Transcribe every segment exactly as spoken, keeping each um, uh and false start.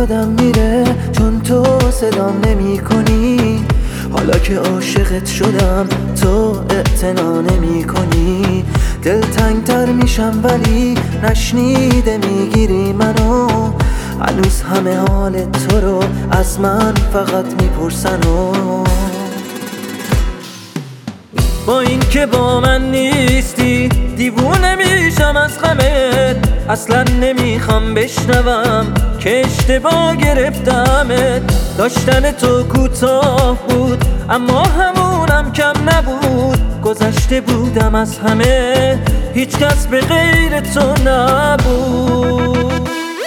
یادم میره چون تو صدام نمی کنی. حالا که عاشقت شدم تو اعتنا نمی کنی. دلتنگ تر میشم ولی نشنیده میگیری منو. هنوز همه حال تو رو از من فقط میپرسن و با این که با من نیستی دیوونه میشم از غمت. اصلا نمیخوام بشنوم که اشتباه گرفتمت. داشتن تو کوتاه بود اما همونم کم نبود. گذشته بودم از همه هیچ کس به غیر تو نبود.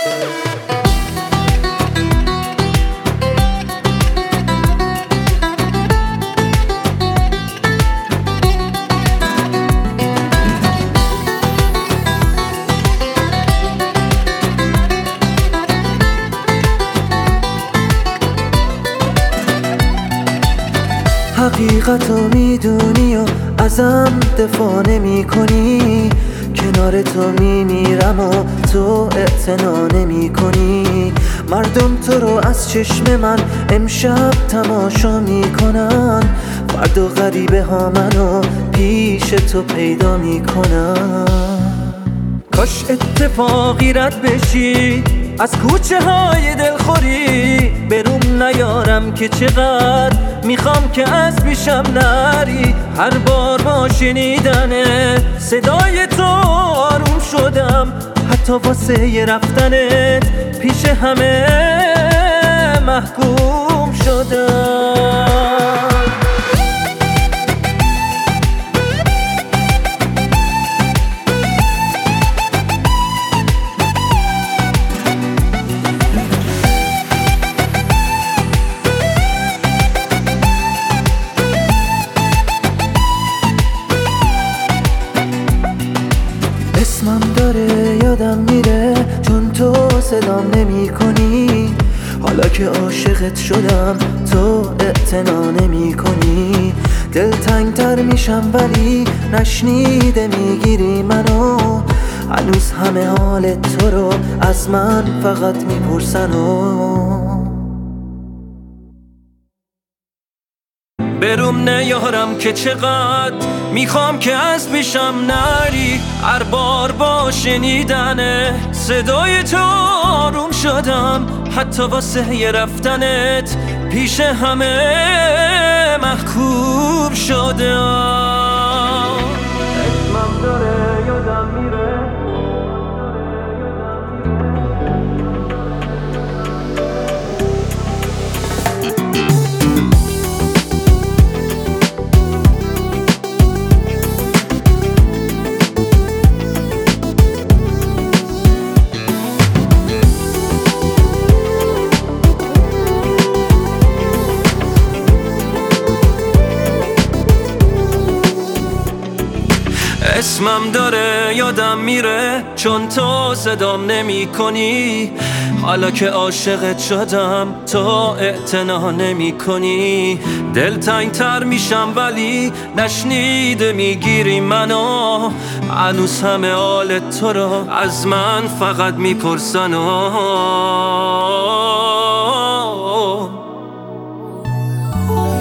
حقیقتو میدونی و ازم دفاع نمی کنی. کنار تو میمیرم و تو اعتنا نمی کنی. مردم تو رو از چشم من امشب تماشا میکنن. فردا غریبه ها منو پیش تو پیدا میکنن. کاش اتفاقی رد بشی از کوچه های دلخوری. بروم نیارم که چقدر میخوام که از پیشم نری. هر بار با شنیدن صدای تو آروم شدم. حتی واسه رفتنت پیش همه محکوم شدم. اسمم داره یادم میره چون تو صدام نمی کنی. حالا که عاشقت شدم تو اعتنا نمی کنی. دلتنگ تر میشم ولی نشنیده میگیری منو. هنوز همه حال تو رو از من فقط میپرسن و بروم نیارم که چقدر میخوام که از پیشم نری. هر بار با شنیدن صدای تو آروم شدم. حتی واسه رفتنت پیش همه محکوم شدم. اسمم داره یادم میره اسمم داره یادم میره چون تو صدام نمی کنی. حالا که عاشقت شدم تو اعتنا نمی کنی. دلتنگ تر میشم ولی نشنیده میگیری منو. هنوز همه حال تو رو از من فقط میپرسن و